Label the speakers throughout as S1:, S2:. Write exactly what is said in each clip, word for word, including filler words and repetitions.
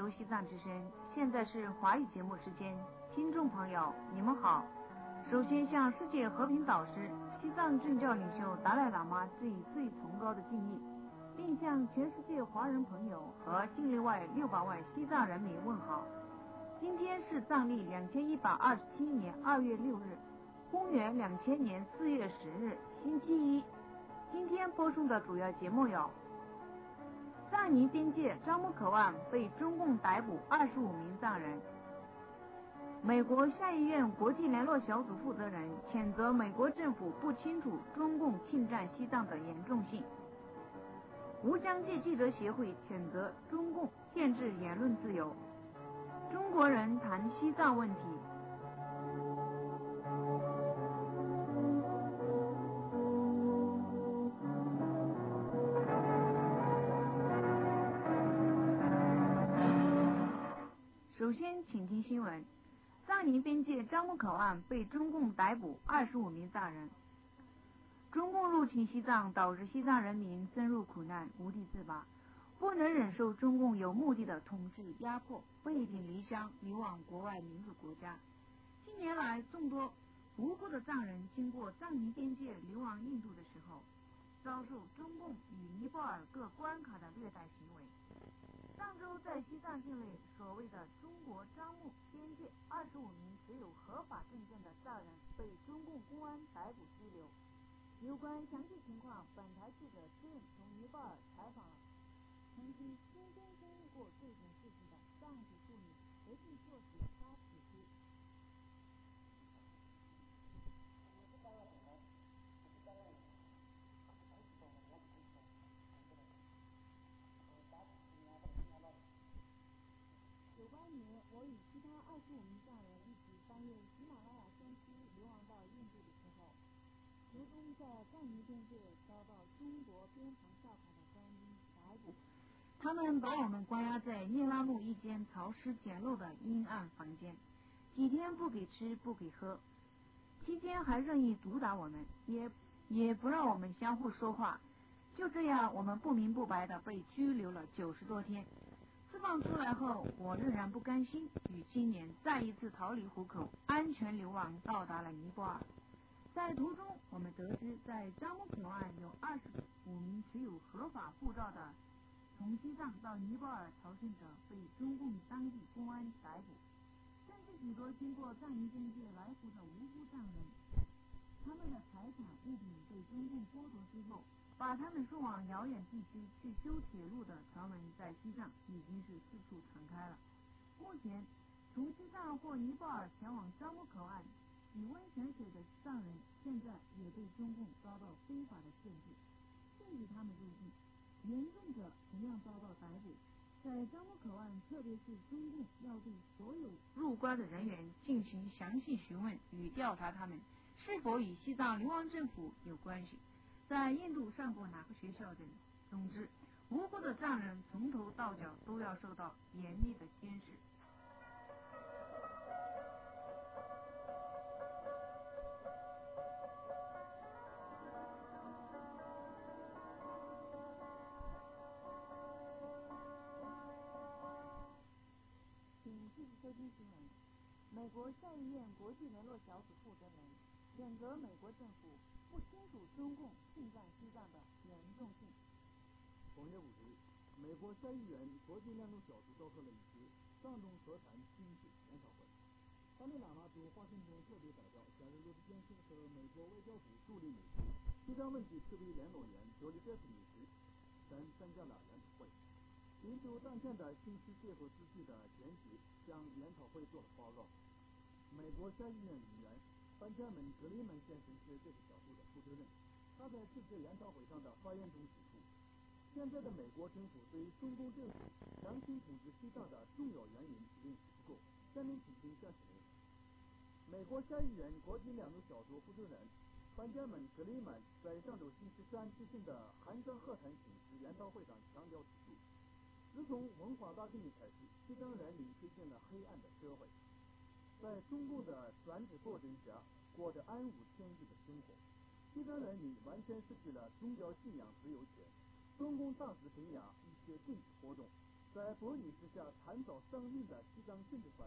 S1: 由西藏之声，现在是华语节目时间，听众朋友，你们好。首先向世界和平导师、西藏政教领袖达赖喇嘛致以最崇高的敬意，并向全世界华人朋友和境内外六百万西藏人民问好。今天是藏历两千一百二十七年二月六日，公元两千年四月十日，星期一。今天播送的主要节目有：藏尼边界樟木口岸被中共逮捕二十五名藏人；美国下议院国际联络小组负责人谴责美国政府不清楚中共侵占西藏的严重性；无疆界记者协会谴责中共限制言论自由；中国人谈西藏问题。首先请听新闻。藏尼边界樟木口岸被中共逮捕二十五名藏人。中共入侵西藏，导致西藏人民深入苦难，无地自拔，不能忍受中共有目的的统治压迫，背井离乡，流亡国外民主国家。近年来，众多无辜的藏人经过藏尼边界流亡印度的时候，遭受中共与尼泊尔各关卡的虐待行为。上周在西藏境内所谓的中国樟木边界，二十五名持有合法证件的藏人被中共公安逮捕拘留。有关详细情况，本台记者之任从尼泊尔采访了曾经亲身经历过这种事情的藏族妇女，回信作词发指出。九八年，我与其他二十五名藏人一起翻越喜马拉雅山区流亡到印度的时候，途中在藏尼边界遭到中国边防哨卡的官兵逮捕，他们把我们关押在聂拉木一间潮湿简陋的阴暗房间，几天不给吃不给喝，期间还任意毒打我们，也也不让我们相互说话。就这样，我们不明不白的被拘留了九十多天。释放出来后，我仍然不甘心，于今年再一次逃离虎口，安全流亡到达了尼泊尔。在途中，我们得知在樟木口岸有二十五名持有合法护照的从西藏到尼泊尔朝圣者被中共当地公安逮捕，甚至许多经过藏尼边界来福的无辜藏人，他们的财产物品被中共剥夺之后，把他们送往遥远地区去修铁路的传闻在西藏已经是四处传开了。目前，从西藏或尼泊尔前往樟木口岸洗温泉水的藏人，现在也被中共遭到非法的限制，禁止他们入境，严重者同样遭到逮捕。在樟木口岸，特别是中共要对所有入关的人员进行详细询问与调查，他们是否与西藏流亡政府有关系，在印度上过哪个学校等。总之，无辜的藏人从头到脚都要受到严厉的监视。请继续收听新闻。美国下议院国际联络小组负责人谴责美国政府不清楚中共侵占西藏的严重性。
S2: 同月五日，美国下议院国际联络小组召开了一次藏中和谈军事研讨会。达赖喇嘛驻华盛顿特别代表加尔罗斯先生和美国外交部助理秘书、西藏问题特别联络员卓里贝斯女士等参加了研讨会，并就当前的形势结构秩序的见解向研讨会做了报告。美国下议院议员班加门格里曼先生是这个小组的负责人，他在这次研讨会上的发言中指出，现在的美国政府对中共政府强行统治西藏的重要原因认识不够，下面请听详细内容。美国下议院国际联络小组负责人班加门格里曼在上周星期三举行的汉藏和谈形势研讨会上强调指出，自从文化大革命开始，西藏人民推进了黑暗的社会，在中共的专制暴政下过着安无天日的生活，西藏人民完全失去了宗教信仰自由权，中共大肆镇压一切政治活动， 在博引之下谈早上映的西藏政治观，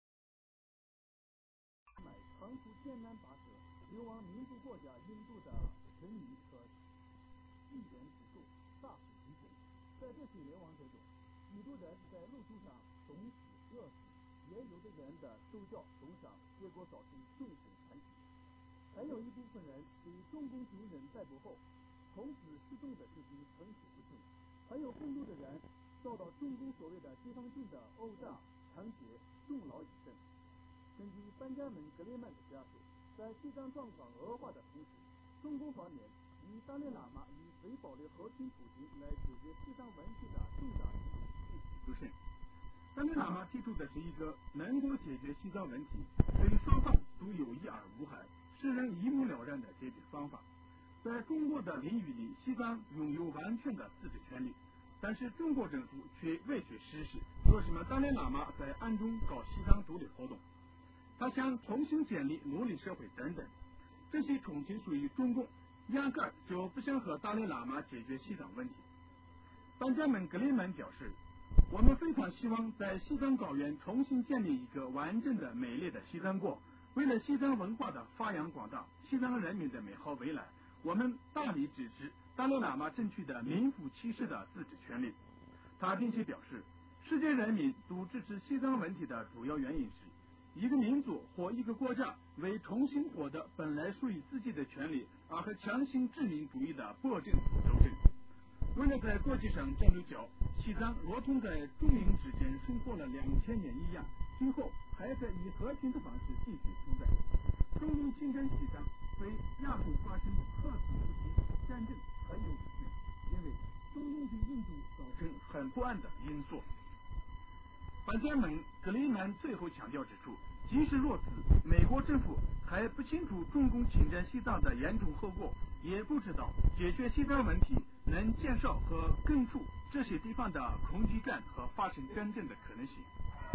S2: 买长途艰难跋涉流亡民族国家印度的人民和艺人之数大幅提升。在这些流亡者中，许多人在路途上冻死、饿死，也有的人的手脚冻伤，结果造成终身残疾。还有一部分人被中共军人逮捕后，从此失踪的事情层出不穷。还有更多的人遭到中共所谓的解放军的殴打、抢劫、重劳一生。根据班加门·格雷曼的家属，在西藏状况恶化的同时，中共方面以达赖喇嘛与最保的核心普京来解决西藏问题的重大举动具体不慎。达赖喇嘛提出的是一个能够解决西藏问题、对双方都有益而无害、使人一目了然的解决方法。在中国的领域里，西藏拥有完全的自治权利，但是中国政府却未去实施，说什么达赖喇嘛在暗中搞西藏独立活动，他想重新建立奴隶社会等等，这些统计属于中共，压根儿就不想和达赖喇嘛解决西藏问题。班加门·格雷曼表示，我们非常希望在西藏高原重新建立一个完整的美丽的西藏国，为了西藏文化的发扬光大，西藏人民的美好未来，我们大力支持达赖喇嘛争取的名副其实的自治权利。他并且表示，世界人民都支持西藏问题的主要原因是，一个民族或一个国家为重新获得本来属于自己的权利而和强行殖民主义的暴政府斗争。为了在国际上站住脚，西藏如同在中英之间生活了两千年一样，今后还在以和平的方式继续存在。中共侵占西藏对亚洲发生核子武器战争很有利因为中共对印度造成很不安的因素。班加门·格雷曼最后强调指出，即使如此，美国政府还不清楚中共侵占西藏的严重后果，也不知道解决西藏问题能减少和根除这些地方的恐惧感和发生真正的可能性。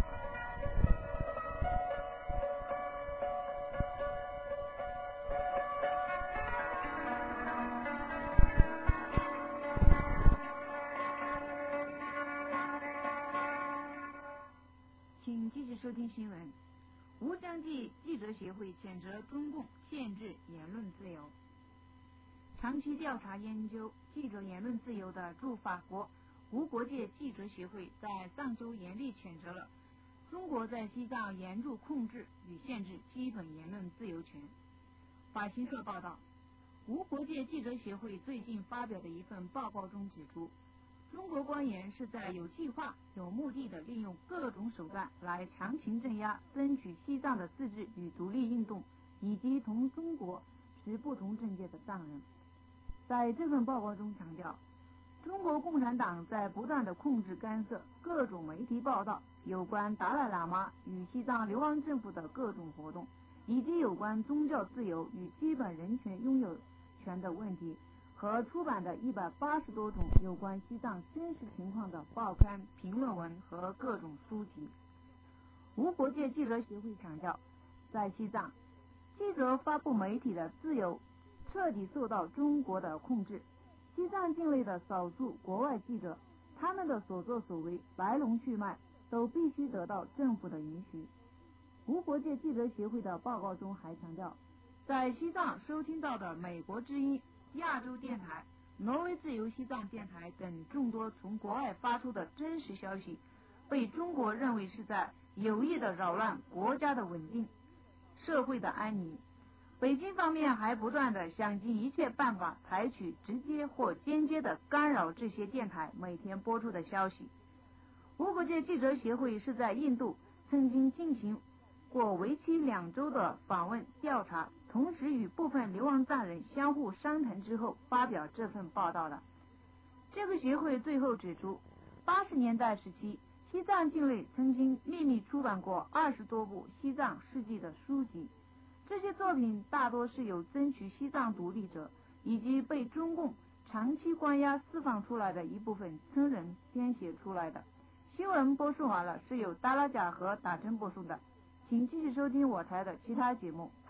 S3: 请继续收听新闻。无疆记记者协会谴责中共限制言论自由。长期调查研究记者言论自由的驻法国无国界记者协会在上周严厉谴责了中国在西藏严重控制与限制基本言论自由权。法新社报道，无国界记者协会最近发表的一份报告中指出，中国官员是在有计划、有目的地利用各种手段来强行镇压争取西藏的自治与独立运动，以及同中国持不同政见的藏人。在这份报告中强调，中国共产党在不断地控制干涉各种媒体报道有关达赖喇嘛与西藏流亡政府的各种活动，以及有关宗教自由与基本人权拥有权的问题，和出版的一百八十多种有关西藏真实情况的报刊、评论文和各种书籍。无国界记者协会强调，在西藏，记者发布媒体的自由彻底受到中国的控制。西藏境内的少数国外记者，他们的所作所为来龙去脉都必须得到政府的允许。无国界记者协会的报告中还强调，在西藏收听到的美国之音、亚洲电台、挪威自由西藏电台等众多从国外发出的真实消息，被中国认为是在有意的扰乱国家的稳定、社会的安宁。北京方面还不断的想尽一切办法采取直接或间接的干扰这些电台每天播出的消息。无国界记者协会是在印度曾经进行过为期两周的访问调查，同时与部分流亡藏人相互商谈之后发表这份报道的。这个协会最后指出，八十年代时期，西藏境内曾经秘密出版过二十多部西藏事迹的书籍，这些作品大多是由争取西藏独立者以及被中共长期关押释放出来的一部分僧人编写出来的。新闻播送完了，是由达拉贾和打针播送的，请继续收听我台的其他节目。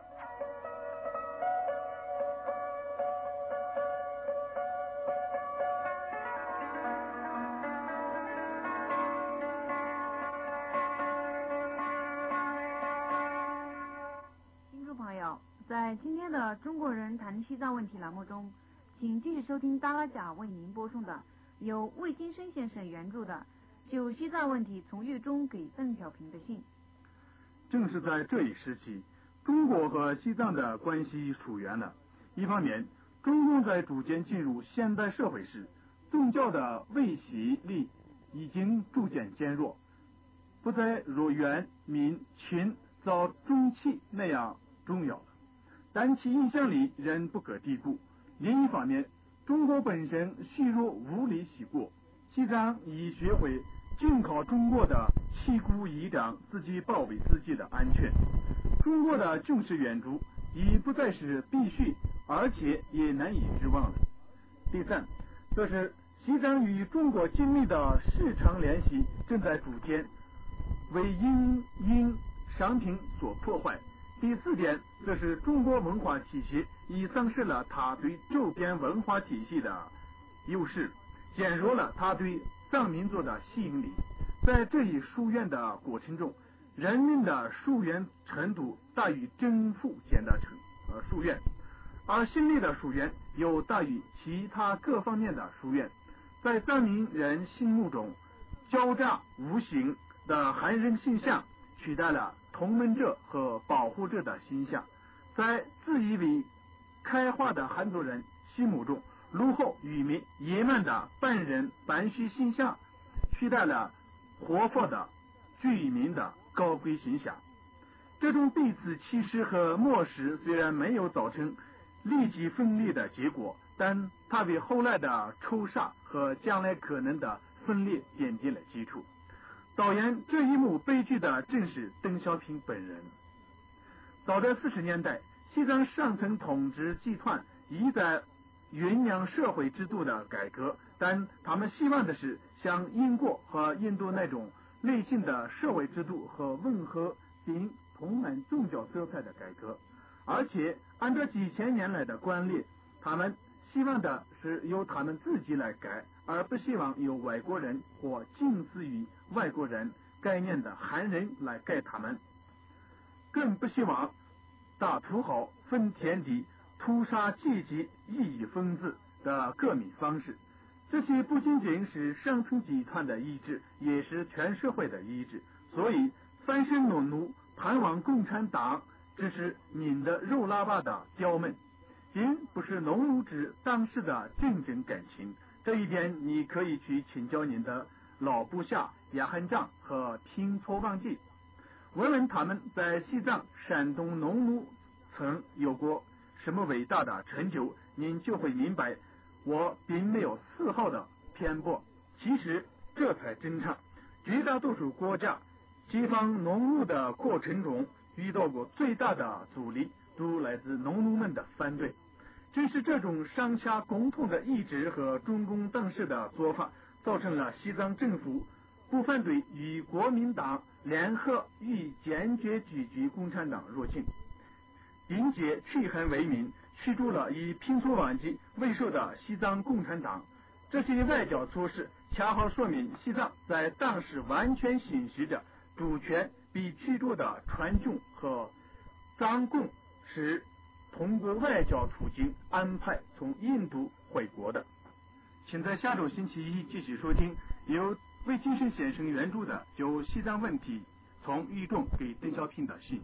S3: 天的中国人谈西藏问题栏目中，请继续收听达拉贾为您播送的由魏金生先生原著的就西藏问题从狱中给邓小平的信。
S2: 正是在这一时期，中国和西藏的关系疏远了。一方面，中共在逐渐进入现代社会时，宗教的威胁力已经逐渐减弱，不再如元、明、清、早、中期那样重要了，但其影响力仍不可低估。另一方面，中国本身虚弱无力西过，西藏已学会仅靠中国的旗鼓仪仗自己保卫自己的安全。中国的军事援助已不再是必须，而且也难以指望了。第三，则是西藏与中国紧密的市场联系正在逐渐为因因商品所破坏。第四点，则是中国文化体系已丧失了它对周边文化体系的优势，减弱了它对藏民族的吸引力。在这一疏远的过程中，人民的疏远程度大于政府间的程呃疏远，而心理的疏远又大于其他各方面的疏远。在藏民人心目中，狡诈无形的汉人形象取代了同盟者和保护者的形象。在自以为开化的汉族人心目中，落后愚昧野蛮的半人半虚形象取代了活泼的居民的高贵形象。这种彼此歧视和漠视虽然没有造成立即分裂的结果，但它为后来的仇杀和将来可能的分裂奠定了基础。导演这一幕悲剧的正是邓小平本人。早在四十年代，西藏上层统治集团已在酝酿社会制度的改革，但他们希望的是像英国和印度那种类型的社会制度和吻合并充满宗教色彩的改革。而且按照几千年来的惯例，他们希望的是由他们自己来改，而不希望由外国人或近似于外国人概念的汉人来改他们，更不希望大土豪分田地、屠杀阶级异议分子的革命方式。这些不仅仅是上层集团的意志，也是全社会的意志。所以翻身农奴盼望共产党只是您的肉喇叭的刁民，并不是农奴制当时的真正感情。这一点你可以去请教您的老部下亚汉藏和听错忘记，问问他们在西藏、山东农奴曾有过什么伟大的成就，您就会明白我并没有丝毫的偏颇。其实这才正常。绝大多数国家解放农奴的过程中遇到过最大的阻力，都来自农奴们的反对。正是这种上下共同的意志和中共当时的做法，造成了西藏政府不反对与国民党联合予以坚决拒绝共产党入侵，并且驱汉为民，驱逐了以平措忘记为首的西藏共产党。这些外交措施恰好说明西藏在当时完全行使着主权被驱逐的川军和藏共是通过外交途径安排从印度回国的。请在下周星期一继续收听由魏金生先生原著的就西藏问题从狱中给邓小平的信。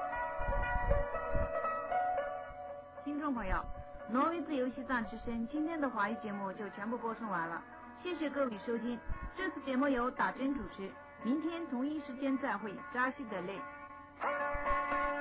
S3: 听众朋友，挪威自由西藏之声今天的华语节目就全部播送完了，谢谢各位收听。这次节目由打针主持，明天同一时间再会，扎西德勒。